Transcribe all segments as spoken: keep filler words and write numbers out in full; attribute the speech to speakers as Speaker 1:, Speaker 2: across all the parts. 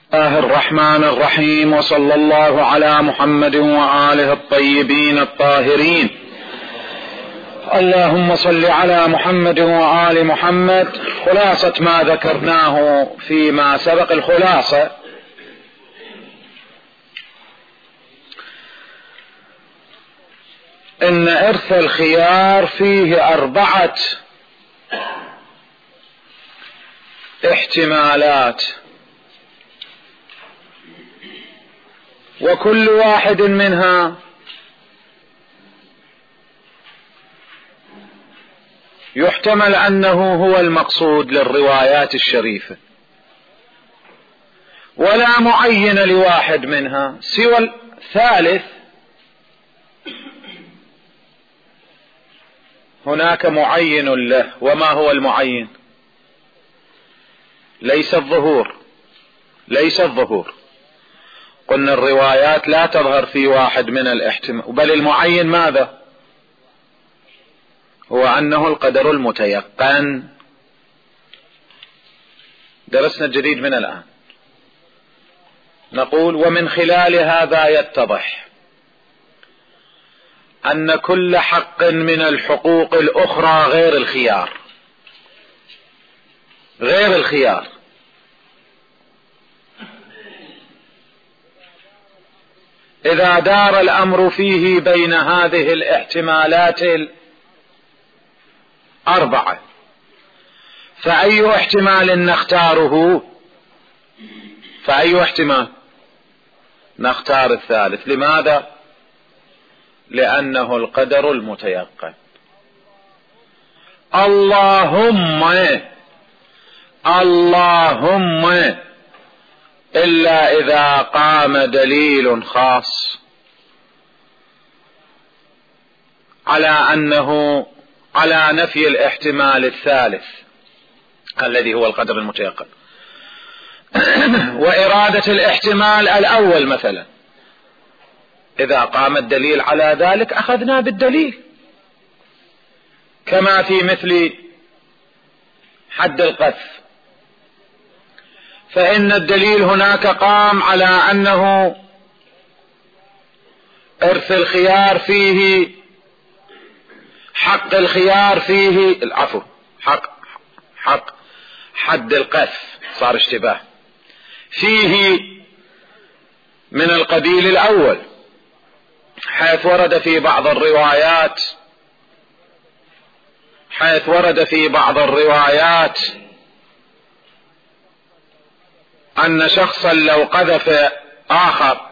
Speaker 1: الله الرحمن الرحيم، وصلى الله على محمد وآله الطيبين الطاهرين. اللهم صل على محمد وآل محمد. خلاصة ما ذكرناه فيما سبق، الخلاصة إن إرث الخيار فيه أربعة احتمالات، وكل واحد منها يحتمل أنه هو المقصود للروايات الشريفة، ولا معين لواحد منها سوى الثالث. هناك معين له، وما هو المعين؟ ليس الظهور، ليس الظهور. قلنا الروايات لا تظهر في واحد من الاحتمال، بل المعين ماذا؟ هو أنه القدر المتيقن. درسنا الجديد من الآن. نقول: ومن خلال هذا يتضح أن كل حق من الحقوق الأخرى غير الخيار، غير الخيار، إذا دار الأمر فيه بين هذه الاحتمالات الأربعة، فأي احتمال نختاره؟ فأي احتمال نختار؟ الثالث. لماذا؟ لأنه القدر المتيقن. اللهم اللهم إلا إذا قام دليل خاص على أنه على نفي الاحتمال الثالث الذي هو القدر المتيقن، وإرادة الاحتمال الأول مثلا. إذا قام الدليل على ذلك أخذنا بالدليل، كما في مثل حد القذف، فإن الدليل هناك قام على أنه إرث الخيار فيه، حق الخيار فيه، العفو، حق حق حد القذف، صار اشتباه، فيه من القبيل الأول، حيث ورد في بعض الروايات حيث ورد في بعض الروايات أن شخصا لو قذف آخر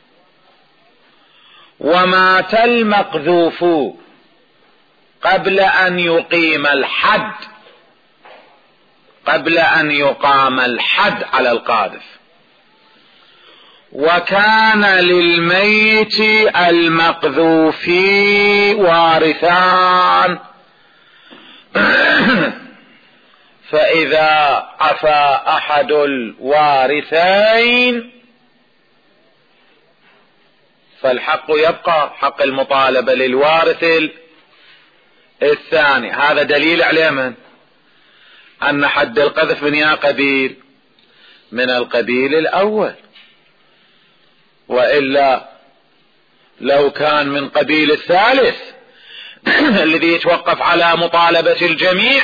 Speaker 1: ومات المقذوف قبل أن يقيم الحد قبل أن يقام الحد على القاذف، وكان للميت المقذوف وارثان، فإذا عفى أحد الوارثين فالحق يبقى، حق المطالبة للوارث الثاني. هذا دليل على من؟ أن حد القذف من يا قبيل؟ من القبيل الأول. وإلا لو كان من قبيل الثالث الذي يتوقف على مطالبة الجميع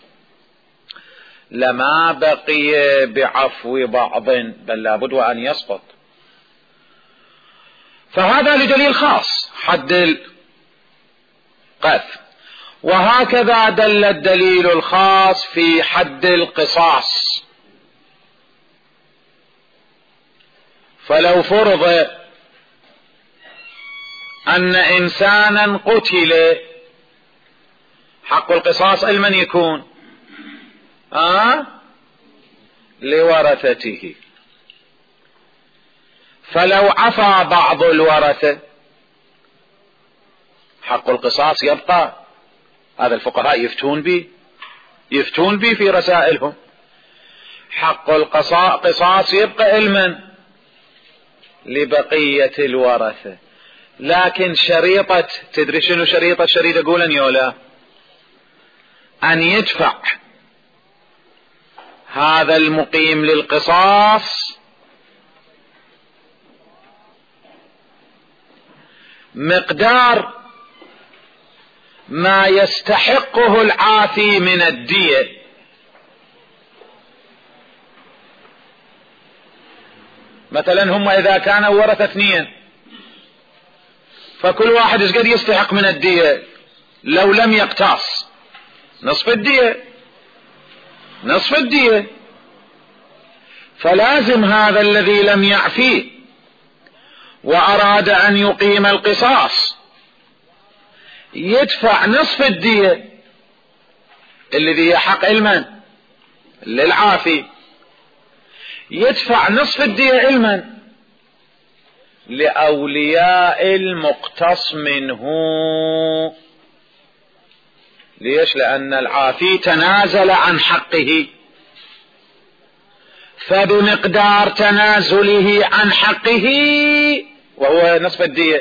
Speaker 1: لما بقي بعفو بعض، بل لابد أن يسقط. فهذا لدليل خاص، حد القذف. وهكذا دل الدليل الخاص في حد القصاص. فلو فرض أن إنسانا قتل، حق القصاص لمن يكون؟ آه؟ لورثته. فلو عفى بعض الورثة حق القصاص يبقى. هذا الفقهاء يفتون به يفتون به في رسائلهم. حق القصاص يبقى لمن؟ لبقية الورثة. لكن شريطة، تدري شنو شريطة؟ شريطة قولا يولا أن يدفع هذا المقيم للقصاص مقدار ما يستحقه العافي من الدية. مثلا هم إذا كانوا ورثة اثنين، فكل واحد ايش قد يستحق من الدية؟ لو لم يقتص نصف الدية، نصف الدية. فلازم هذا الذي لم يعفيه وأراد أن يقيم القصاص يدفع نصف الدية الذي يحق علما للعافي، يدفع نصف الدية علما لأولياء المقتص منه. ليش؟ لأن العافي تنازل عن حقه، فبمقدار تنازله عن حقه وهو نصف الدية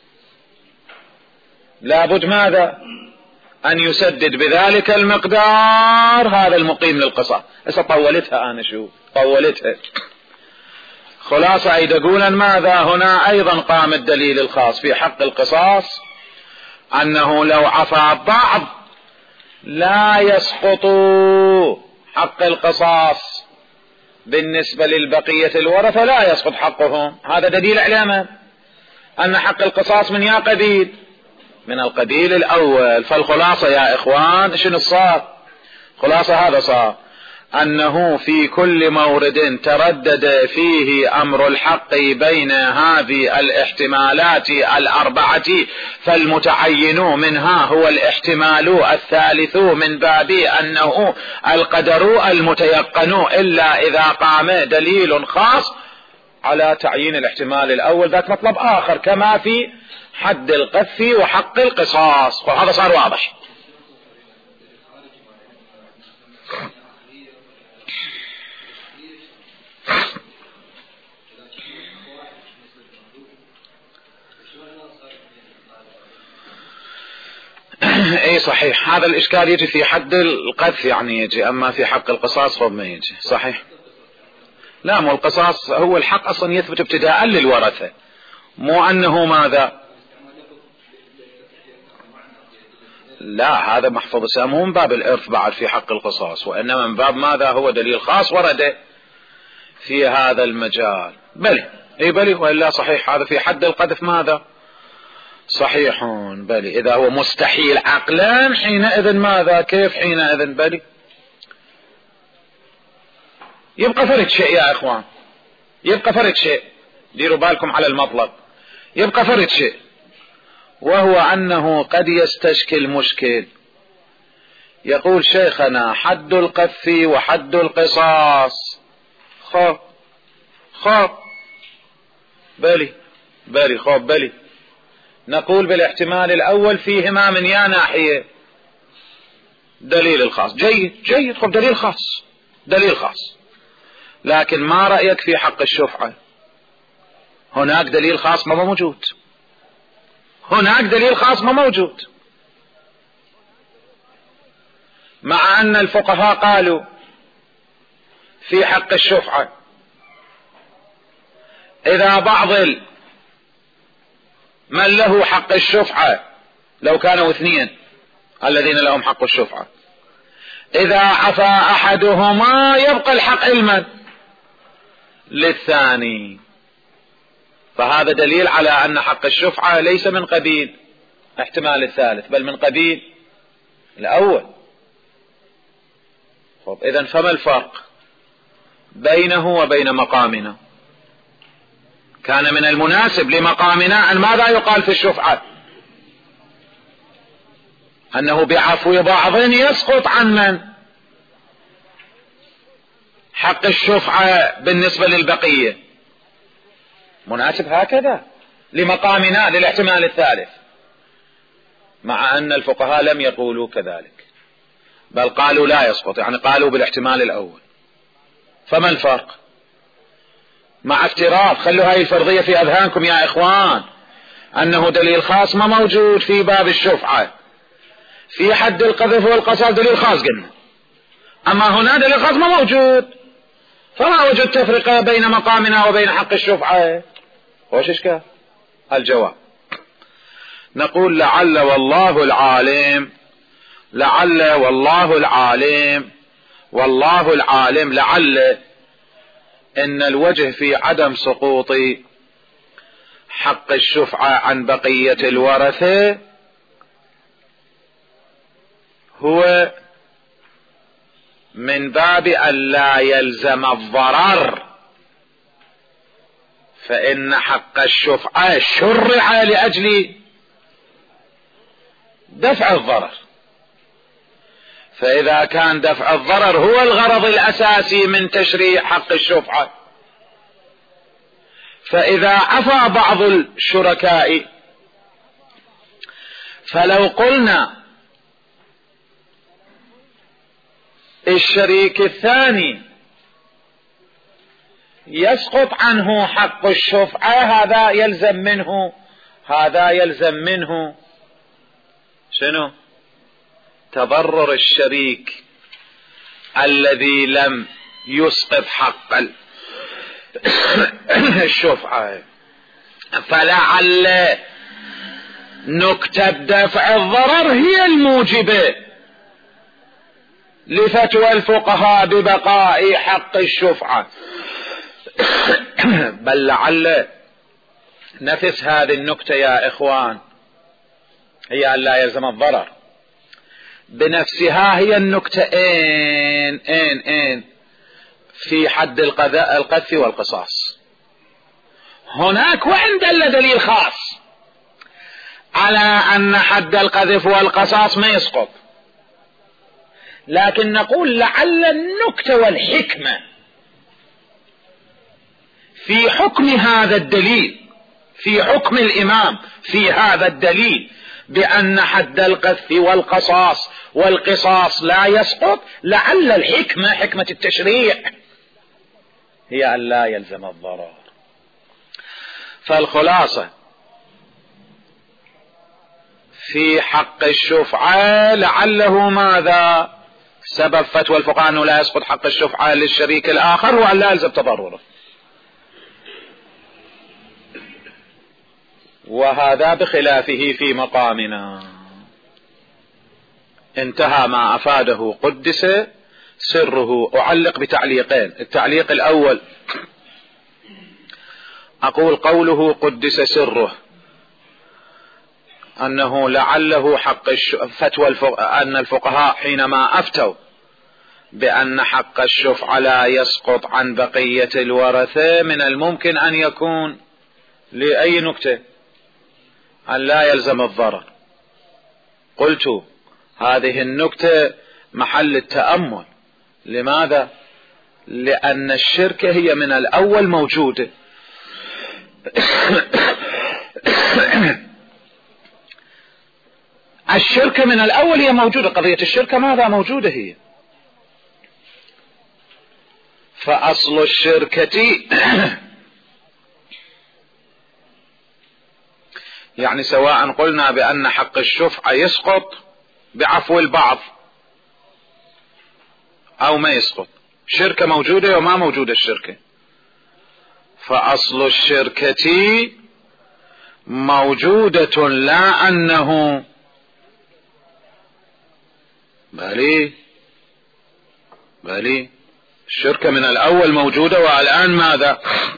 Speaker 1: لابد ماذا؟ أن يسدد بذلك المقدار هذا المقيم للقصاص. هسه طولتها أنا شو طولتها. خلاصة أيد أقول ماذا؟ هنا أيضا قام الدليل الخاص في حق القصاص أنه لو عفى بعض لا يسقط حق القصاص بالنسبة للبقية الورثة، لا يسقط حقهم. هذا دليل علامة أن حق القصاص من يا قبيل؟ من القبيل الأول. فالخلاصة يا إخوان شنو صار؟ خلاصة هذا صار أنه في كل مورد تردد فيه أمر الحق بين هذه الاحتمالات الأربعة فالمتعين منها هو الاحتمال الثالث من باب أنه القدر المتيقن، إلا إذا قام دليل خاص على تعيين الاحتمال الأول ذات مطلب آخر، كما في حد القذف وحق القصاص. وهذا صار واضح. اي صحيح، هذا الاشكال يجي في حد القذف يعني يجي، اما في حق القصاص فما يجي. صحيح. لا، مو القصاص هو الحق اصلا يثبت ابتداء للورثة، مو انه ماذا؟ لا، هذا محفوظ سامه من باب الارث بعد في حق القصاص، وانما من باب ماذا؟ هو دليل خاص ورد في هذا المجال. بلي اي بلي، والا صحيح هذا في حد القذف ماذا؟ صحيح بلي. اذا هو مستحيل عقلا حينئذ ماذا؟ كيف حينئذ؟ بلي. يبقى فرق شيء يا اخوان، يبقى فرق شيء، ديروا بالكم على المطلب. يبقى فرق شيء، وهو انه قد يستشكل مشكل. يقول شيخنا حد القذف وحد القصاص خاب خاب بلي بلي خاب بلي. نقول بالاحتمال الاول فيهما من يا ناحية دليل الخاص. جيد جيد، خب دليل خاص، دليل خاص. لكن ما رأيك في حق الشفعة؟ هناك دليل خاص ما موجود، هناك دليل خاص ما موجود. مع ان الفقهاء قالوا في حق الشفعة اذا بعض من له حق الشفعة، لو كانوا اثنين الذين لهم حق الشفعة، اذا عفى احدهما يبقى الحق علما للثاني. فهذا دليل على ان حق الشفعة ليس من قبيل احتمال الثالث بل من قبيل الاول. طب اذا فما الفرق بينه وبين مقامنا؟ كان من المناسب لمقامنا ان ماذا يقال في الشفعة؟ انه بعفو بعض يسقط عن من؟ حق الشفعة بالنسبة للبقية. مناسب هكذا لمقامنا للاحتمال الثالث، مع ان الفقهاء لم يقولوا كذلك بل قالوا لا يسقط، يعني قالوا بالاحتمال الاول. فما الفرق؟ مع افتراض، خلوا هاي الفرضية في اذهانكم يا اخوان، انه دليل خاص ما موجود في باب الشفعة. في حد القذف والقصاص دليل خاص قلنا، اما هنا دليل خاص ما موجود، فما وجد تفرقة بين مقامنا وبين حق الشفعة. وش اشكال؟ الجواب نقول لعل والله العالم، لعل والله العالم، والله العالم، لعل ان الوجه في عدم سقوط حق الشفعة عن بقية الورثة هو من باب أن لا يلزم الضرر، فإن حق الشفعة شرع لأجل دفع الضرر، فإذا كان دفع الضرر هو الغرض الأساسي من تشريع حق الشفعة، فإذا عفى بعض الشركاء، فلو قلنا الشريك الثاني يسقط عنه حق الشفعة، هذا يلزم منه هذا يلزم منه شنو؟ تضرر الشريك الذي لم يسقط حق الشفعة، فلعل نكتة دفع الضرر هي الموجبة لفتوى الفقهاء ببقاء حق الشفعة. بل لعل نفس هذه النكتة يا إخوان هي أن لا يلزم الضرر بنفسها، هي النكتة إن إن إن في حد القذف والقصاص. هناك وإن دل دليل خاص على أن حد القذف والقصاص ما يسقط، لكن نقول لعل النكتة والحكمة في حكم هذا الدليل، في حكم الإمام في هذا الدليل بأن حد القذف والقصاص والقصاص لا يسقط، لعل الحكمة حكمة التشريع هي أن لا يلزم الضرر. فالخلاصة في حق الشفعة لعله ماذا؟ سبب فتوى الفقهاء أنه لا يسقط حق الشفعة للشريك الآخر وأن لا يلزم تضرره، وهذا بخلافه في مقامنا. انتهى ما أفاده قدس سره. أعلق بتعليقين. التعليق الأول أقول قوله قدس سره أنه لعله حق فتوى الفقهاء أن الفقهاء حينما أفتوا بأن حق الشفعة لا يسقط عن بقية الورثة من الممكن أن يكون لأي نكتة أن لا يلزم الضرر. قلت هذه النكتة محل التأمل. لماذا؟ لأن الشركة هي من الأول موجودة. الشركة من الأول هي موجودة، قضية الشركة ماذا موجودة هي، فأصل الشركة يعني سواء قلنا بأن حق الشفعة يسقط بعفو البعض أو ما يسقط، شركة موجودة وما موجودة الشركة، فأصل الشركة موجودة، لا أنه بالي بالي الشركة من الأول موجودة والآن ماذا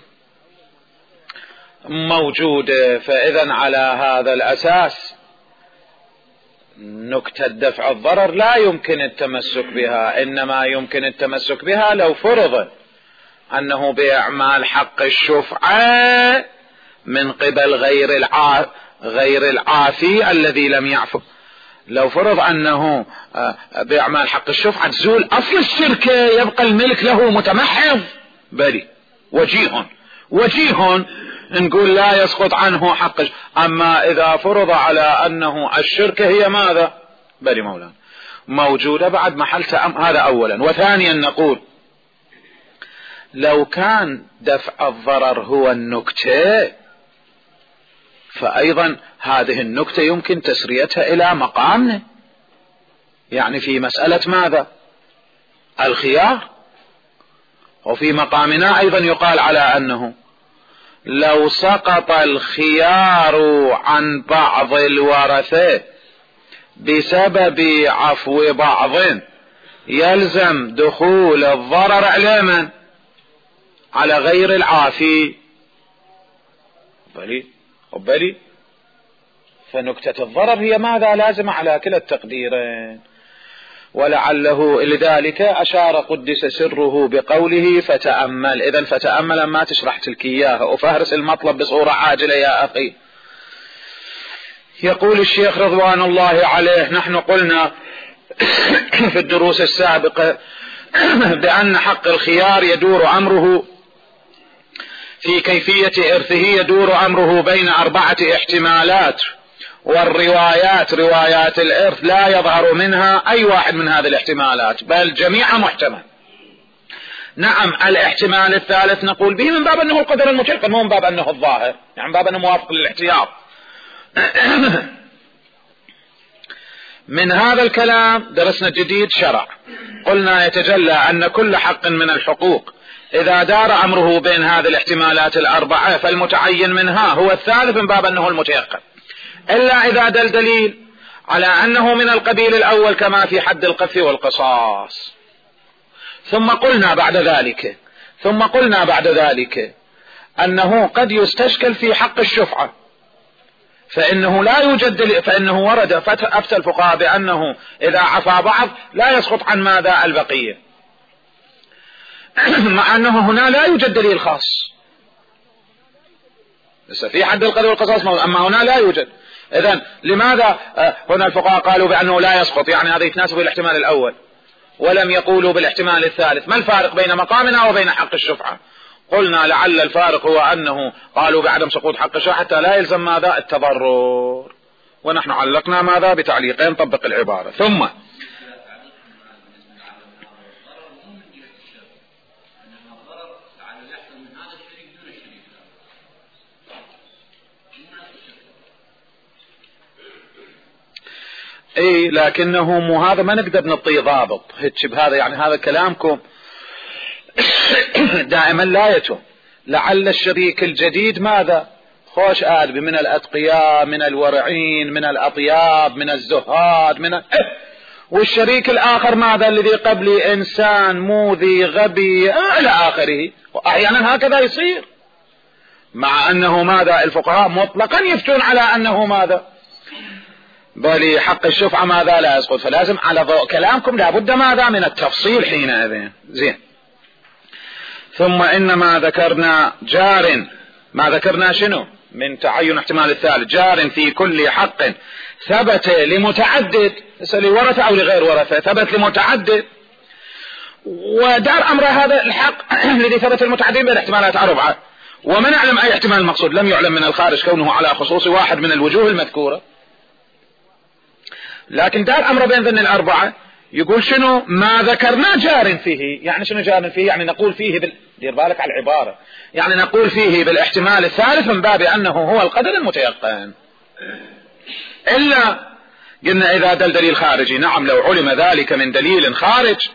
Speaker 1: موجودة. فإذا على هذا الأساس نكتة دفع الضرر لا يمكن التمسك بها، إنما يمكن التمسك بها لو فرض أنه بإعمال حق الشفعة من قبل غير الع... غير العافي الذي لم يعفو. لو فرض أنه بإعمال حق الشفعة تزول أصل الشركة، يبقى الملك له متمحض، بلي وجيه وجيه نقول لا يسقط عنه حق. أما إذا فرض على أنه الشركة هي ماذا بلي مولانا موجودة بعد محل تأم، هذا أولا. وثانيا نقول لو كان دفع الضرر هو النكتة، فأيضا هذه النكتة يمكن تسريتها إلى مقامنا، يعني في مسألة ماذا الخيار، وفي مقامنا أيضا يقال على أنه لو سقط الخيار عن بعض الورثة بسبب عفو بعض يلزم دخول الضرر على من؟ على غير العافي. بلي بلي فنكتة الضرر هي ماذا؟ لازم على كلا التقديرين. ولعله لذلك أشار قدس سره بقوله فتأمل. إذن فتأمل ما تشرح تلك إياها وفهرس المطلب بصورة عاجلة يا أخي. يقول الشيخ رضوان الله عليه: نحن قلنا في الدروس السابقة بأن حق الخيار يدور أمره في كيفية إرثه يدور أمره بين أربعة احتمالات، والروايات روايات الإرث لا يظهر منها أي واحد من هذه الاحتمالات بل جميعها محتمل. نعم الاحتمال الثالث نقول به من باب أنه القدر المتيقن مو من باب أنه الظاهر، يعني من باب أنه موافق للاحتياط. من هذا الكلام درسنا جديد شرع، قلنا يتجلى أن كل حق من الحقوق إذا دار أمره بين هذه الاحتمالات الأربعة فالمتعين منها هو الثالث من باب أنه المتيقن، إلا إذا دل دليل على أنه من القبيل الأول كما في حد القذف والقصاص. ثم قلنا بعد ذلك ثم قلنا بعد ذلك أنه قد يستشكل في حق الشفعة، فإنه لا يوجد فإنه ورد أفتى الفقهاء بأنه إذا عفا بعض لا يسقط عن ماذا؟ البقية، مع أنه هنا لا يوجد دليل خاص. لسه في حد القذف والقصاص، أما هنا لا يوجد. إذن لماذا هنا الفقهاء قالوا بأنه لا يسقط؟ يعني هذا يتناسب بالاحتمال الأول، ولم يقولوا بالاحتمال الثالث. ما الفارق بين مقامنا وبين حق الشفعة؟ قلنا لعل الفارق هو أنه قالوا بعدم سقوط حق الشفعة حتى لا يلزم ماذا؟ التضرر، ونحن علقنا ماذا؟ بتعليقين طبق العبارة. ثم اي لكنه مو هذا ما نقدر نعطيه ضابط هيك بهذا، يعني هذا كلامكم دائما لا يتم. لعل الشريك الجديد ماذا؟ خوش آدم من الأتقياء من الورعين من الأطياب من الزهاد من ال... والشريك الآخر ماذا؟ الذي قبلي إنسان موذي غبي إلى آخره. وأحيانا هكذا يصير، مع أنه ماذا؟ الفقهاء مطلقا يفتون على أنه ماذا؟ بل حق الشفعة ماذا؟ لا يسقط. فلازم على ضوء كلامكم لابد ماذا؟ من التفصيل حينئذ. زين. ثم إنما ذكرنا جار، ما ذكرنا شنو؟ من تعين احتمال الثالث، جار في كل حق ثبت لمتعدد، لورثة أو لغير ورثة، ثبت لمتعدد، ودار أمر هذا الحق الذي ثبت المتعدد بالاحتمالات أربعة، وما نعلم أي احتمال المقصود، لم يعلم من الخارج كونه على خصوص واحد من الوجوه المذكورة. لكن دار أمر بين ذن الأربعة يقول شنو؟ ما ذكرنا جار فيه. يعني شنو جار فيه؟ يعني نقول فيه بال... دير بالك على العبارة، يعني نقول فيه بالاحتمال الثالث من باب أنه هو القدر المتيقن. إلا قلنا إذا دل دليل خارجي، نعم لو علم ذلك من دليل خارج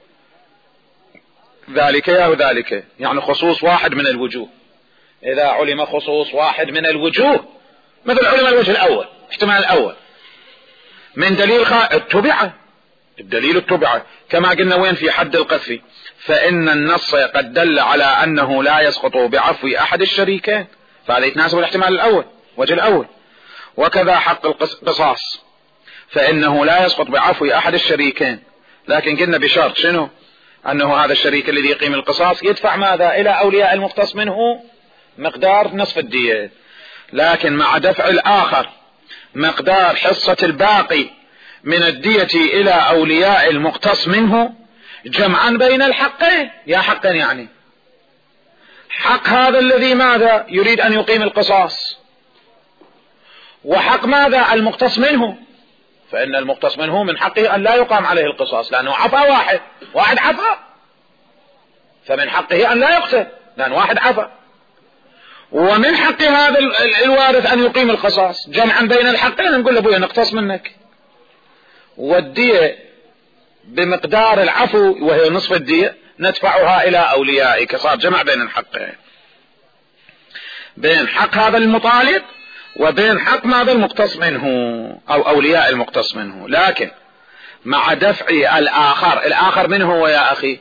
Speaker 1: ذلك يا ذلك، يعني خصوص واحد من الوجوه. إذا علم خصوص واحد من الوجوه، مثل علم الوجه الأول احتمال الأول من دليل خارج اتبعه، الدليل اتبعه كما قلنا وين؟ في حد القذف، فإن النص قد دل على أنه لا يسقط بعفو أحد الشريكين، فهذا يتناسب الاحتمال الأول وجه الأول. وكذا حق القصاص فإنه لا يسقط بعفو أحد الشريكين، لكن قلنا بشرط شنو؟ أنه هذا الشريك الذي يقيم القصاص يدفع ماذا؟ إلى أولياء المقتص منه مقدار نصف الدية، لكن مع دفع الآخر مقدار حصة الباقي من الدية إلى أولياء المقتص منه، جمعا بين الحقين. يا حقا يعني حق هذا الذي ماذا؟ يريد أن يقيم القصاص، وحق ماذا؟ المقتص منه، فإن المقتص منه من حقه أن لا يقام عليه القصاص لأنه عفا واحد واحد عفا، فمن حقه أن لا يقتل لأن واحد عفا. ومن حق هذا الوارث أن يقيم القصاص، جمعا بين الحقين نقول له ابويا نقتص منك، والدية بمقدار العفو وهي نصف الدية ندفعها إلى أوليائك، صار جمع بين الحقين. بين حق هذا المطالب وبين حق ماذا المقتص منه او اولياء المقتص منه. لكن مع دفع الاخر، الاخر من هو يا اخي؟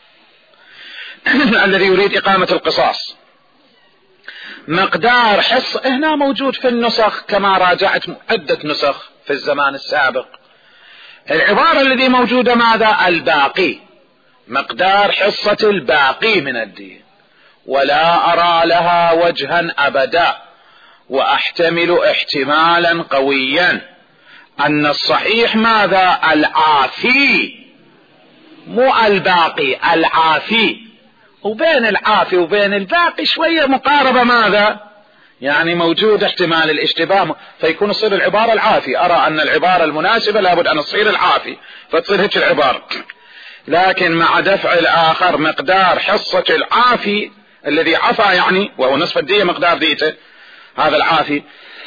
Speaker 1: الذي يريد اقامة القصاص. مقدار حصة هنا موجود في النسخ كما راجعت عدة نسخ في الزمان السابق. العبارة الذي موجودة ماذا؟ الباقي، مقدار حصة الباقي من الدين. ولا أرى لها وجها أبدا، وأحتمل احتمالا قويا أن الصحيح ماذا؟ العافي، مو الباقي، العافي. وبين العافي وبين الباقي شوية مقاربة ماذا؟ يعني موجود احتمال الاشتباه، فيكون تصير العبارة العافي. أرى أن العبارة المناسبة لابد أن تصير العافي، فتصير هيك العبارة. لكن مع دفع الآخر مقدار حصة العافي الذي عفى، يعني وهو نصف الدية مقدار ديته هذا العافي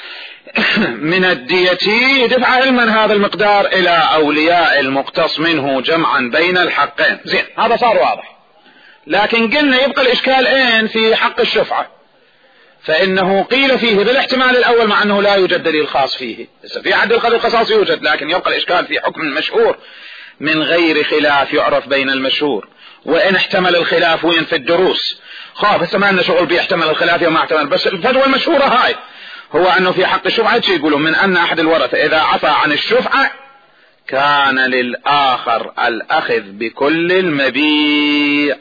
Speaker 1: من الدية، يدفع علما هذا المقدار إلى أولياء المقتص منه جمعا بين الحقين. زين، هذا صار واضح. لكن قلنا يبقى الإشكال اين؟ في حق الشفعة، فإنه قيل فيه بالاحتمال الأول مع أنه لا يوجد دليل خاص فيه. في حد القذف القصاص يوجد، لكن يبقى الإشكال في حكم المشهور من غير خلاف يعرف بين المشهور. وإن احتمل الخلاف وين؟ في الدروس. خاف هسه ما لنا شغل بيحتمل الخلاف وما احتمل، بس الفتوى المشهورة هاي هو أنه في حق الشفعة يقولون من أن أحد الورثة إذا عفى عن الشفعة كان للآخر الأخذ بكل المبيع.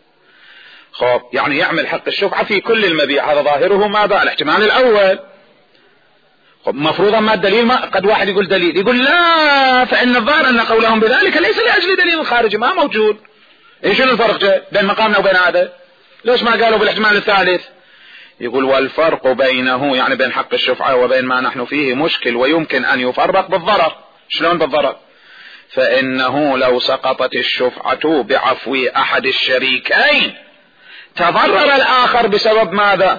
Speaker 1: خب يعني يعمل حق الشفعة في كل المبيع، هذا ظاهره ماذا؟ الاحتمال الأول. خب مفروضا ما الدليل؟ ما قد واحد يقول دليل، يقول لا، فإن الظاهر أن قولهم بذلك ليس لأجل دليل خارجي، ما موجود. ايش الفرق جاء بين مقامنا وبين هذا؟ ليش ما قالوا بالاحتمال الثالث؟ يقول والفرق بينه يعني بين حق الشفعة وبين ما نحن فيه مشكل، ويمكن أن يفرق بالضرر. شلون بالضرر؟ فإنه لو سقطت الشفعة بعفو أحد الشريكين تضرر الآخر بسبب ماذا؟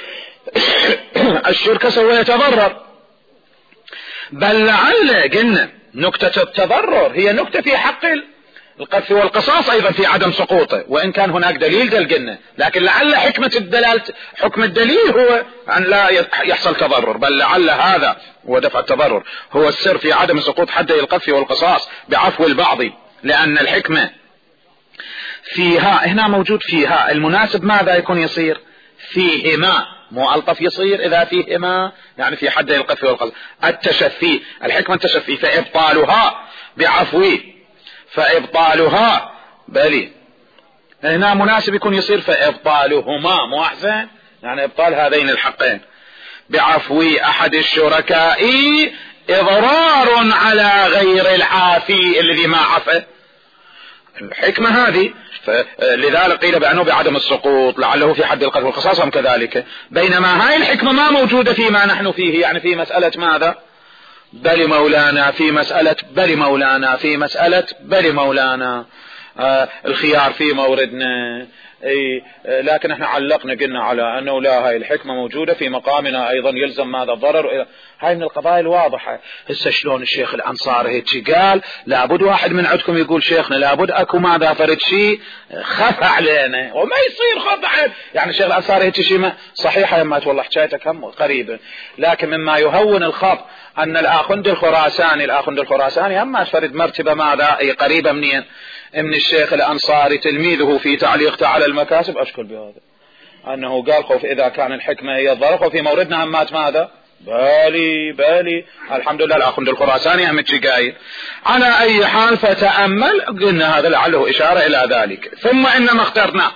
Speaker 1: الشركة سوف يتضرر. بل لعل قلنا نكتة التضرر هي نكتة في حق القذف والقصاص أيضا في عدم سقوطه، وإن كان هناك دليل دل قلنا، لكن لعل حكمة الدلالة حكم الدليل هو أن لا يحصل تضرر، بل لعل هذا ودفع التضرر هو السر في عدم سقوط حدي القذف والقصاص بعفو البعض، لأن الحكمة فيها هنا موجود فيها. المناسب ماذا يكون يصير؟ فيهما، مو ألطف يصير إذا فيهما يعني في حدي القذف والقصاص. التشفي، الحكمة التشفي، فإبطالها بعفوي، فإبطالها بلي هنا مناسب يكون يصير فإبطالهما، مو أحسن؟ يعني إبطال هذين الحقين بعفو أحد الشركاء إضرار على غير العافي الذي ما عفى. الحكمة هذه، لذلك قيل بأنه بعدم السقوط لعله في حد القذف والقصاص هم كذلك، بينما هاي الحكمة ما موجودة فيما نحن فيه، يعني في مسألة ماذا؟ بل مولانا، في مسألة بل مولانا، في مسألة بل مولانا، آه الخيار في موردنا. اي لكن احنا علقنا قلنا على انه لا، هاي الحكمة موجودة في مقامنا ايضا، يلزم ماذا؟ الضرر. هاي من القضايا الواضحة. هسه شلون الشيخ الانصاري هيك قال؟ لابد واحد من عندكم يقول شيخنا لابد اكو ماذا؟ فرد شيء خفى علينا، وما يصير خفى. يعني الشيخ الانصاري هيك شيء صحيحة يمات والله حكايتك هم قريبا، لكن مما يهون الخط ان الاخند الخراساني الاخند الخراساني هم فرد مرتبة ماذا؟ اي قريبة منين؟ من الشيخ الأنصاري تلميذه في تعليقته على المكاسب. أشكل بهذا أنه قال خوف إذا كان الحكمة هي الضرر، وفي موردنا همات ماذا؟ بالي بالي الحمد لله الأخند الخراساني هم قايل. على أي حال فتأمل، قلنا هذا لعله إشارة إلى ذلك. ثم إنما اخترنا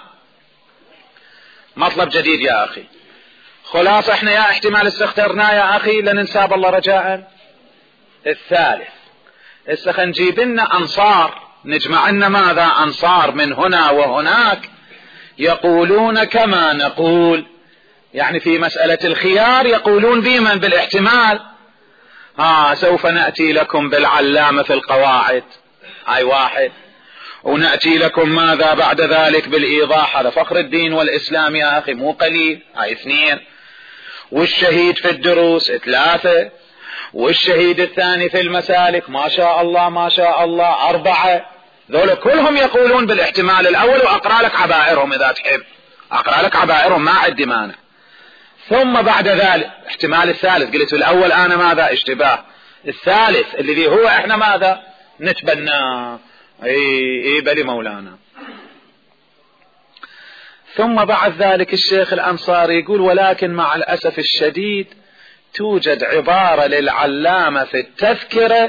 Speaker 1: مطلب جديد يا أخي. خلاص احنا يا احتمال استخترنا يا أخي لننساب الله رجاء. الثالث اسخ نجيب لنا أنصار، نجمع لنا ماذا؟ أنصار من هنا وهناك يقولون كما نقول، يعني في مسألة الخيار يقولون بمن؟ بالاحتمال. ها سوف نأتي لكم بالعلامة في القواعد، هاي واحد، ونأتي لكم ماذا بعد ذلك بالإيضاح، هذا فخر الدين والإسلام يا أخي مو قليل، هاي اثنين، والشهيد في الدروس ثلاثة، والشهيد الثاني في المسالك ما شاء الله ما شاء الله أربعة. ذولا كلهم يقولون بالاحتمال الأول، وأقرأ لك عبائرهم إذا تحب، أقرأ لك عبائرهم ما عندي مانع. ثم بعد ذلك احتمال الثالث، قلت الأول أنا ماذا اشتباه، الثالث الذي هو احنا ماذا نتبناه. اي اي بلي مولانا. ثم بعد ذلك الشيخ الأنصاري يقول ولكن مع الأسف الشديد توجد عبارة للعلامة في التذكرة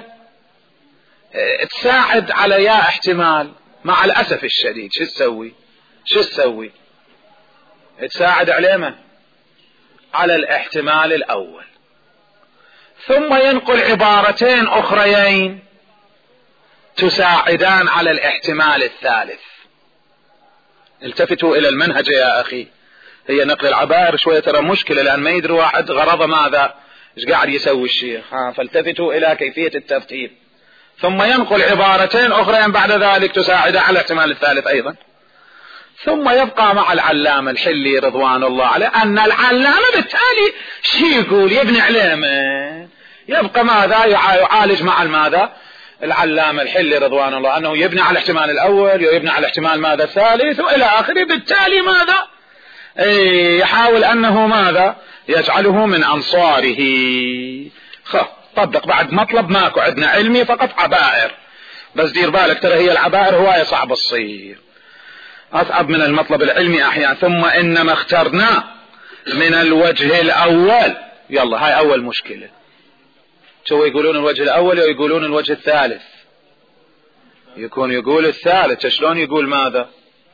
Speaker 1: تساعد على يا احتمال. مع الأسف الشديد شو تسوي شو تسوي تساعد علينا على الاحتمال الأول، ثم ينقل عبارتين أخريين تساعدان على الاحتمال الثالث. التفتوا إلى المنهج يا أخي. هي نقل العبائر شوية ترى مشكلة، لأن ما يدري واحد غرضه ماذا، ايش قاعد يسوي الشيخ. ها فالتفتوا إلى كيفية الترتيب. ثم ينقل عبارتين أخرى بعد ذلك تساعد على الاحتمال الثالث أيضا. ثم يبقى مع العلامة الحلي رضوان الله عليه أن العلامة بالتالي شي يقول يبني علامة، يبقى ماذا يعالج مع الماذا العلامة الحلي رضوان الله أنه يبني على الاحتمال الأول ويبني على الاحتمال ماذا الثالث وإلى آخره. بالتالي ماذا يحاول أنه ماذا يجعله من أنصاره. خلاص طبق بعد مطلب ماكو عندنا علمي فقط عبائر، بس دير بالك ترى هي العبائر هواية صعب تصير، أصعب من المطلب العلمي أحيانا. ثم إنما اخترناه من الوجه الأول. يلا هاي أول مشكلة. شو يقولون الوجه الأول ويقولون الوجه الثالث؟ يكون يقول الثالث، شلون يقول ماذا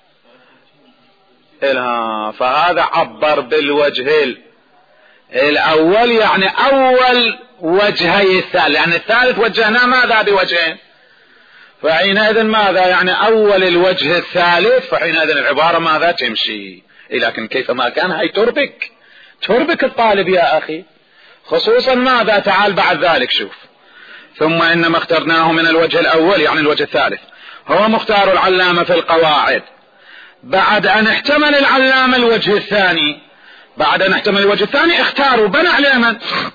Speaker 1: إلها؟ فهذا عبر بالوجه الأول يعني أول وجهي الثالث، لأن الثالث وجهنا ماذا بوجهين، فحينئذ ماذا يعني أول الوجه الثالث، فحينئذ العبارة ماذا تمشي. لكن كيف ما كان هاي تربك تربك الطالب يا أخي، خصوصا ماذا تعال بعد ذلك شوف. ثم إنما اخترناه من الوجه الأول يعني الوجه الثالث هو مختار العلامة في القواعد بعد أن احتمل العلامة الوجه الثاني. بعد أن احتمل الوجه الثاني اختاروا بنى علامة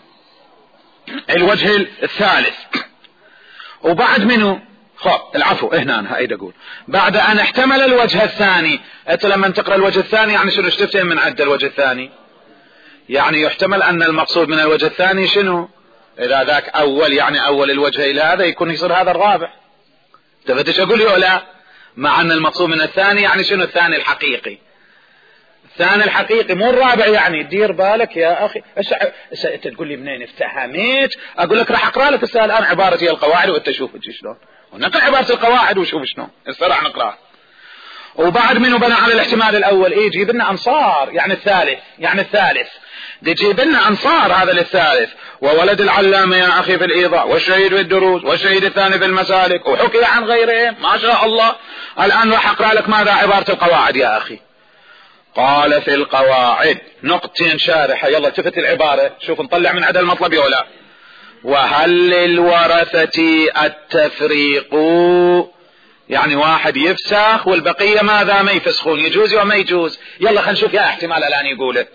Speaker 1: الوجه الثالث. وبعد منه خب العفو هنا هاي اقول بعد ان احتمل الوجه الثاني. انت لما تقرأ الوجه الثاني يعني شنو اشتفتين من عد الوجه الثاني؟ يعني يحتمل ان المقصود من الوجه الثاني شنو؟ اذا ذاك اول يعني اول الوجه الى هذا يكون يصير هذا الرابع. تفتش اقول لي لا، مع ان المقصود من الثاني يعني شنو الثاني الحقيقي. الثاني الحقيقي مو الرابع. يعني دير بالك يا اخي. هسه انت تقول لي منين افتهمت؟ اقول لك راح اقرا لك السؤال الان عبارة هي القواعد وانت شوف شلون ونقرا عبارة القواعد وشوف شلون راح نقراها. وبعد منه بنى على الاحتمال الاول ايه جيب لنا انصار يعني الثالث يعني الثالث دي جيب لنا انصار هذا للثالث. وولد العلامة يا اخي في الايضاح والشهيد في الدروس والشهيد الثاني في المسالك وحكي عن غيرهم ما شاء الله. الان راح اقرا لك ماذا عبارة القواعد يا اخي. قال في القواعد نقطتين شارحة. يلا التفت العبارة شوف نطلع من عدد المطلب يا ولا. وهل للورثة التفريق يعني واحد يفسخ والبقية ماذا ما يفسخون، يجوز وما يجوز. يلا خلينا نشوف يا احتمال الآن يقوله.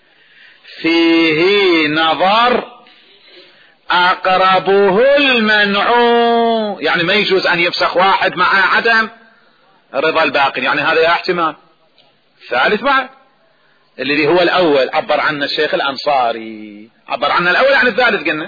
Speaker 1: فيه نظر أقربه المنع يعني ما يجوز أن يفسخ واحد مع عدم رضا الباقي. يعني هذا يا احتمال ثالث بعد اللي هو الأول عبر عنه الشيخ الأنصاري عبر عنه الأول يعني الثالث قلنا.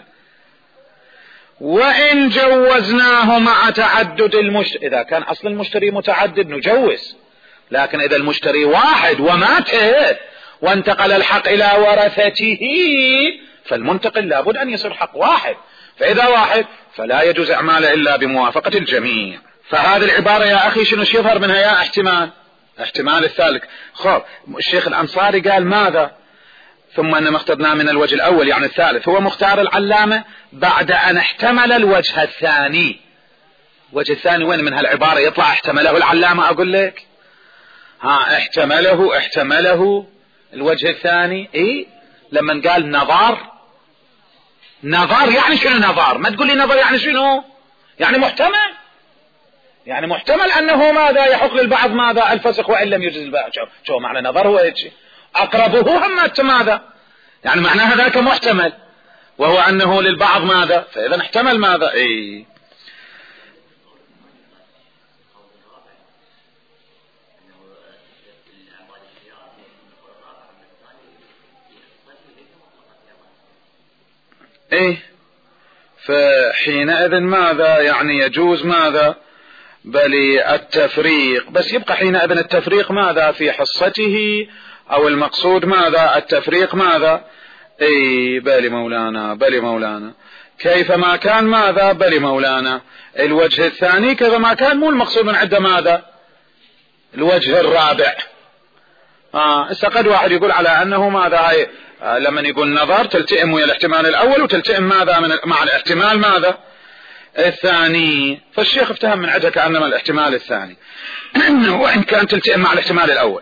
Speaker 1: وإن جوزناه مع تعدد المشتري إذا كان أصل المشتري متعدد نجوز، لكن إذا المشتري واحد ومات وانتقل الحق إلى ورثته فالمنتقل لابد أن يصير حق واحد، فإذا واحد فلا يجوز إعماله إلا بموافقة الجميع. فهذه العبارة يا أخي شنو يظهر منها يا احتمال احتمال الثالث. خب الشيخ الأنصاري قال ماذا ثم أنما اخترناه من الوجه الأول يعني الثالث هو مختار العلامة بعد أن احتمل الوجه الثاني. الوجه الثاني وين من هالعبارة يطلع احتمله العلامة؟ أقول لك ها احتمله احتمله الوجه الثاني اي لما قال نظر. نظر يعني شنو نظر؟ ما تقول لي نظر يعني شنو؟ يعني محتمل يعني محتمل أنه ماذا يحق للبعض ماذا الفسخ وإن لم يجوز البعض. شو, شو معنى نظر هو هيك أقربه هم ماذا يعني معناها ذاك محتمل وهو أنه للبعض ماذا فإذا احتمل ماذا اي. ايه فحينئذ ماذا يعني يجوز ماذا بل التفريق، بس يبقى حينئذ التفريق ماذا في حصته او المقصود ماذا التفريق ماذا اي بل مولانا بل مولانا كيفما كان ماذا بل مولانا الوجه الثاني كيفما كان مو المقصود من عند ماذا الوجه الرابع. اه قد واحد يقول على انه ماذا هاي آه لما يقول نظر تلتئم ويا الاحتمال الاول وتلتئم ماذا من مع الاحتمال ماذا الثاني، فالشيخ افتهم من عندها كأنما الاحتمال الثاني وإن كان تلتئم مع الاحتمال الأول.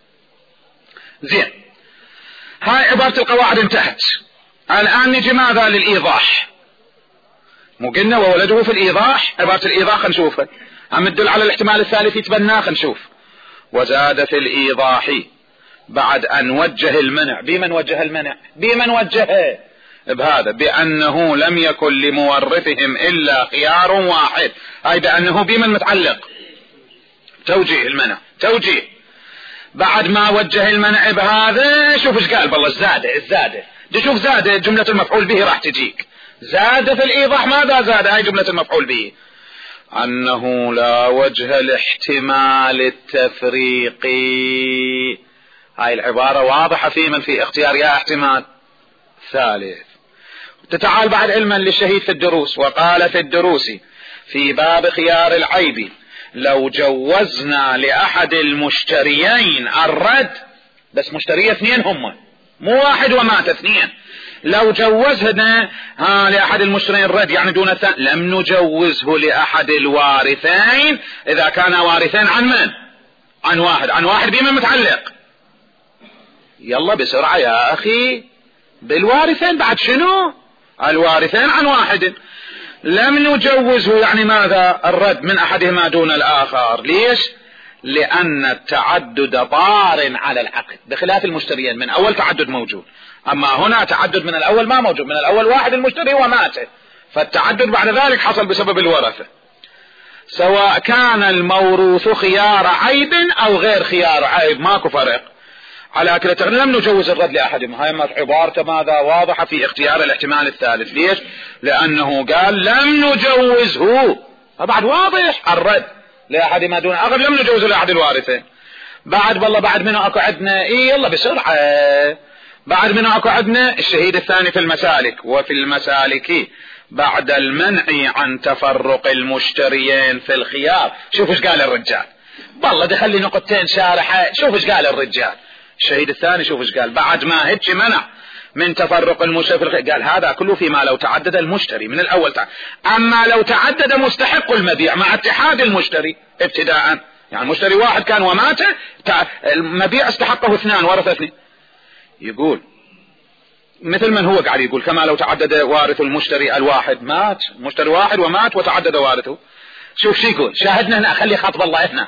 Speaker 1: زين هاي عبارة القواعد انتهت. الآن نجي ماذا للإيضاح. مو قلنا وولده في الإيضاح، عبارة الإيضاح خلينا نشوفها أم تدل على الاحتمال الثالث يتبناه خلينا نشوف. وزاد في الإيضاح بعد أن وجه المنع. بمن وجه المنع؟ بمن وجهه بهذا بأنه لم يكن لمورثهم إلا خيار واحد، أي بأنه بمن متعلق توجيه المنع توجيه. بعد ما وجه المنع بهذا شوف ايش قال بالله الزادة الزادة دي شوف زادة جملة المفعول به راح تجيك زاد في الإيضاح. ماذا زاد؟ هاي جملة المفعول به أنه لا وجه لاحتمال التفريقي. هاي العبارة واضحة في من في اختيار يا احتمال ثالث. تتعال بعد علما للشهيد في الدروس وقال في الدروس في باب خيار العيب لو جوزنا لأحد المشتريين الرد، بس مشتريه اثنين هم مو واحد ومات اثنين، لو جوزنا ها لأحد المشترين الرد يعني دون الثاني لم نجوزه لأحد الوارثين إذا كان وارثين عن من؟ عن واحد. عن واحد بمن متعلق؟ يلا بسرعة يا أخي بالوارثين. بعد شنو؟ الوارثين عن واحد. لم نجوزه يعني ماذا الرد من أحدهما دون الآخر. ليش؟ لأن التعدد ضار على العقد بخلاف المشتريين من أول تعدد موجود، أما هنا تعدد من الأول ما موجود. من الأول واحد المشتري ومات، فالتعدد بعد ذلك حصل بسبب الورثة سواء كان الموروث خيار عيب أو غير خيار عيب ماكو فرق. على كلا تغني لم نجوز الرد لأحدهم. هاي عبارته ماذا واضحة في اختيار الاحتمال الثالث. ليش؟ لأنه قال لم نجوزه، فبعد واضح الرد لأحد ما دون آخر لم نجوزه لأحد الوارثين. بعد بالله بعد منه أكو عدنا إيه يلا بسرعة بعد منه أكو عدنا الشهيد الثاني في المسالك. وفي المسالك بعد المنع عن تفرق المشتريين في الخيار. شوف ايش قال الرجال بالله دخل لي نقطتين شارحة. شوف ايش قال الرجال الشهيد الثاني. شوف ايش قال بعد ما هيك منع من تفرق المشتري في الخيار. قال هذا كله فيما لو تعدد المشتري من الأول تعدد. أما لو تعدد مستحق المبيع مع اتحاد المشتري ابتداء، يعني مشتري واحد كان ومات المبيع استحقه اثنان ورث اثنين، يقول مثل من هو قاعد يقول كما لو تعدد وارث المشتري الواحد مات مشتري واحد ومات وتعدد وارثه. شوف شو يقول شاهدنا هنا خلي خطب الله هنا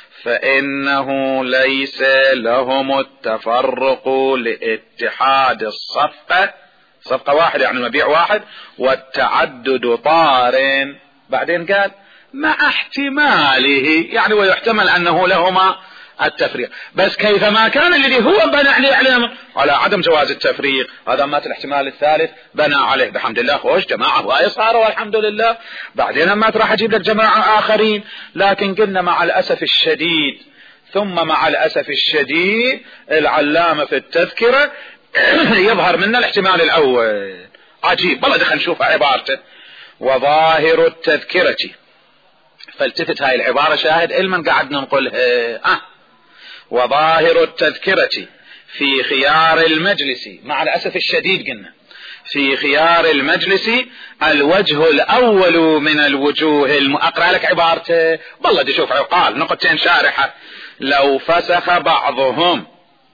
Speaker 1: فإنه ليس لهم التفرق لاتحاد الصفقة. صفقة واحد يعني المبيع واحد والتعدد طار. بعدين قال مع احتماله يعني ويحتمل أنه لهما التفريق، بس كيفما كان الذي هو بنى عليه على عدم جواز التفريق هذا مات الاحتمال الثالث بنى عليه. بحمد الله خوش جماعة وهي صار والحمد لله. بعدين ما راح اجيب لك جماعة آخرين، لكن قلنا مع الأسف الشديد ثم مع الأسف الشديد العلامة في التذكرة يظهر منا الاحتمال الأول. عجيب والله دخل نشوف عبارته وظاهر التذكرة. فالتفت هاي العبارة شاهد علما قاعد ننقلها. أه وظاهر التذكرة في خيار المجلس مع الأسف الشديد قلنا في خيار المجلس الوجه الأول من الوجوه الم... أقرأ لك عبارته والله دي شوف قال نقطتين شارحة لو فسخ بعضهم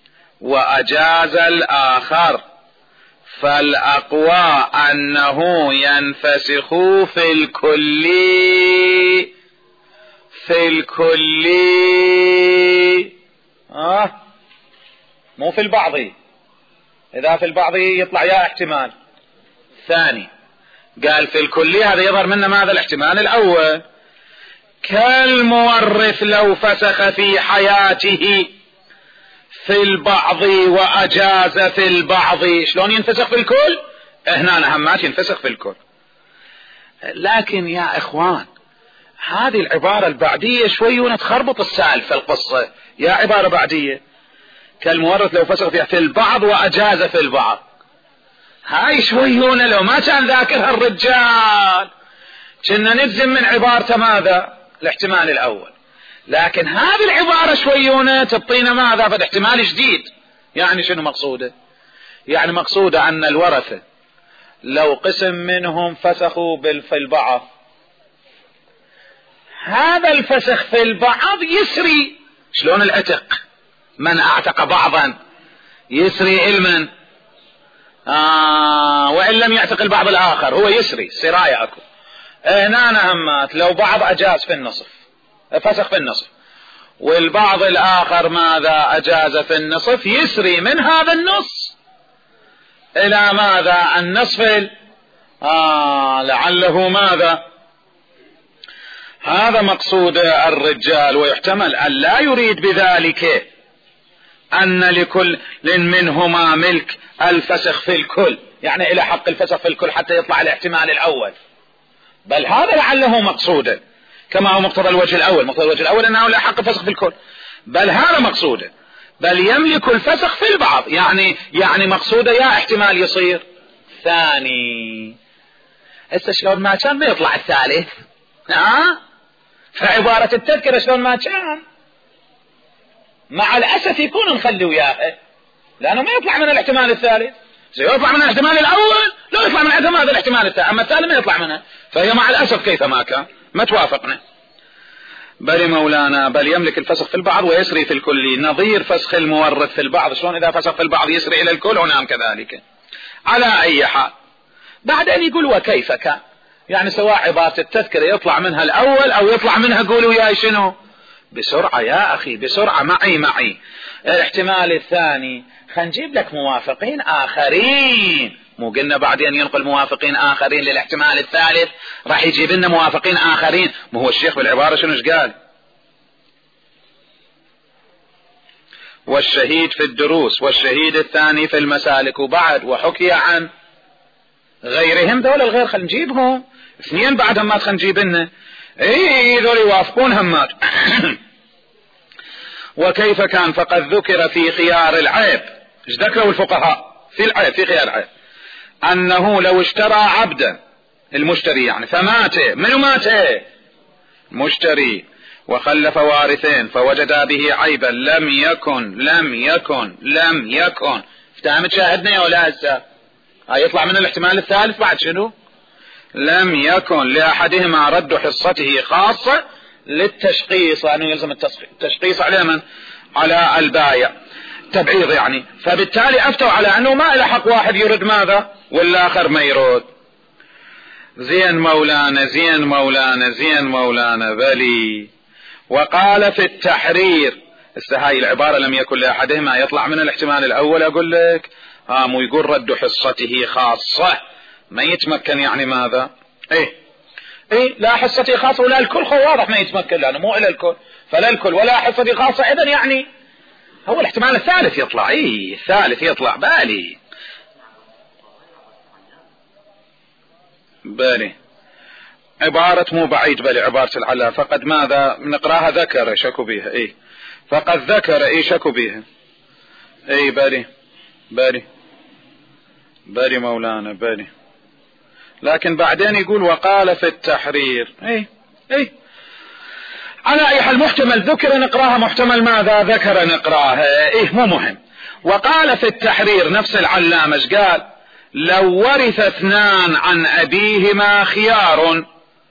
Speaker 1: وأجاز الآخر فالأقوى أنه ينفسخ في الكلي في الكلي آه مو في البعض. إذا في البعض يطلع يا احتمال ثاني. قال في الكلي هذا يظهر منا ماذا الاحتمال الأول. كالمورث لو فسخ في حياته في البعض وأجاز في البعض. شلون ينفسخ في الكل؟ هنا همات ينفسخ في الكل. لكن يا اخوان هذه العبارة البعدية شوي تخربط السالفة القصة. يا عبارة بعدية كالمورث لو فسخ فيها في البعض وأجاز في البعض، هاي شوي هنا لو ما كان ذاكرها الرجال كنا نجزم من عبارته ماذا؟ الاحتمال الأول. لكن هذه العبارة شوي هنا تبطينا ماذا؟ فده احتمال جديد. يعني شنو مقصوده؟ يعني مقصوده أن الورثة لو قسم منهم فسخوا في البعض، هذا الفسخ في البعض يسري شلون العتق، من اعتق بعضا يسري علما آه وان لم يعتق البعض الاخر هو يسري سراية اكو. هنا همات لو بعض اجاز في النصف فسخ في النصف والبعض الاخر ماذا اجاز في النصف، يسري من هذا النص الى ماذا النصف آه لعله ماذا. هذا مقصود الرجال. ويحتمل أن لا يريد بذلك أن لكل منهما ملك الفسخ في الكل، يعني إلى حق الفسخ في الكل حتى يطلع الاحتمال الأول، بل هذا لعله مقصودا كما هو مقتضى الوجه الأول. مقتضى الوجه الأول أنه لا حق الفسخ في الكل، بل هذا مقصودا بل يملك الفسخ في البعض، يعني يعني مقصوده يا احتمال يصير ثاني. هسه شلون ما كان ما يطلع الثالث ها؟ فعبارة التذكرة شلون ما كان مع الأسف يكون نخلي وياها لأنه ما يطلع من الاحتمال الثالث. يطلع من الاحتمال الأول لا يطلع من عدم هذا الاحتمال الثالث، أما الثالث ما يطلع منها، فهي مع الأسف كيف ما كان ما توافقنا. بل مولانا بل يملك الفسخ في البعض ويسري في الكل، نظير فسخ المورث في البعض. شلون إذا فسخ في البعض يسري إلى الكل؟ ونعم كذلك. على أي حال بعدين يقول وكيف كان، يعني سواء عبارة التذكرة يطلع منها الأول أو يطلع منها قولوا وياي شنو بسرعة يا أخي بسرعة معي معي الاحتمال الثاني. خنجيب لك موافقين آخرين، مو قلنا بعدين ينقل موافقين آخرين للاحتمال الثالث راح يجيب لنا موافقين آخرين. مو هو الشيخ بالعبارة شنو قال؟ والشهيد في الدروس والشهيد الثاني في المسالك وبعد وحكي عن غيرهم. دول الغير خل نجيبهم اثنين بعد همات خل نجيب لنا اي ذول يوافقون همات. وكيف كان فقد ذكر في خيار العيب، ايش ذكروا الفقهاء في العيب في خيار العيب انه لو اشترى عبدا المشتري يعني فمات، منو مات مشتري وخلف وارثين فوجدا به عيبا لم يكن لم يكن لم يكن افتهمت شاهدنا يا ولا هسه يطلع من الاحتمال الثالث بعد شنو لم يكن لأحدهما رد حصته خاصة للتشقيص، لأنه يلزم التشقيص على من على البايع تبعيض يعني، فبالتالي أفتوا على أنه ما إلى حق واحد يرد ماذا والآخر ما يرد. زين مولانا زين مولانا زين مولانا بلي. وقال في التحرير هاي العبارة لم يكن لأحدهما يطلع من الاحتمال الأول أقول لك ها مو يقول رد حصته خاصة ما يتمكن يعني ماذا ايه ايه لا حصتي خاصة ولا الكل خو واضح ما يتمكن لأنه مو إلى الكل فلا الكل ولا حصتي خاصة إذن يعني هو الاحتمال الثالث يطلع ايه الثالث يطلع بالي بالي عبارة مو بعيد بالي عبارة العلا فقد ماذا نقراها ذكر شكو بيها ايه فقد ذكر ايه شكو بيها ايه بالي بالي بالي مولانا بالي. لكن بعدين يقول وقال في التحرير اي اي على اي حال محتمل ذكر نقراها محتمل ماذا ذكر نقراها ايه مو مهم. وقال في التحرير نفس العلامة قال لو ورث اثنان عن ابيهما خيار